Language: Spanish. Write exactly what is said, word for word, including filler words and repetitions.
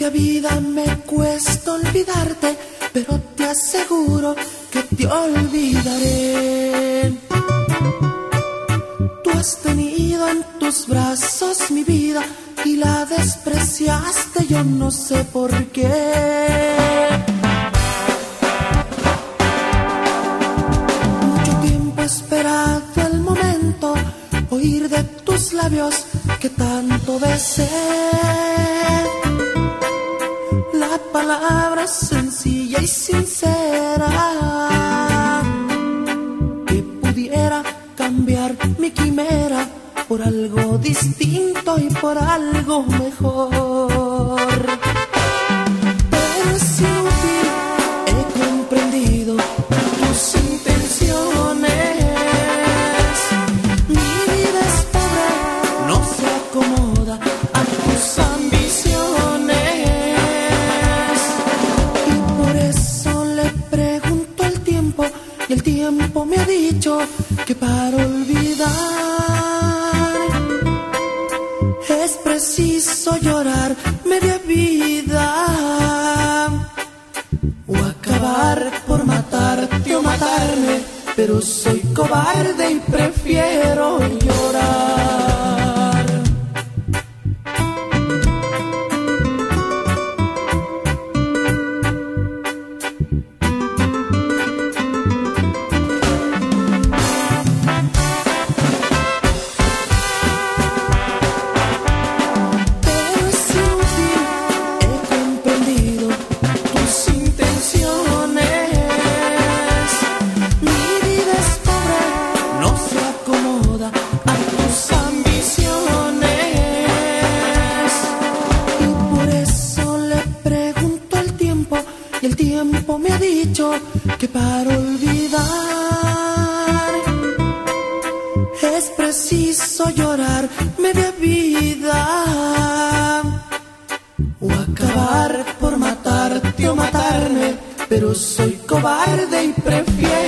Media vida me cuesta olvidarte, pero te aseguro que te olvidaré. Tú has tenido en tus brazos mi vida y la despreciaste, yo no sé por qué. Mucho tiempo he esperado el momento, oír de tus labios que tanto besé. La palabra sencilla y sincera que pudiera cambiar mi quimera por algo distinto y por algo mejor. Pero es inútil, he comprendido tus intenciones. Mi vida es pobre, no se acomoda a tus ambiciones. Y por eso le pregunto al tiempo, y el tiempo me ha dicho que para olvidar es preciso llorar media vida o acabar por matarte o matarme, pero soy cobarde y prefiero llorar. Y el tiempo me ha dicho que para olvidar es preciso llorar media vida o acabar por matarte o matarme, pero soy cobarde y prefiero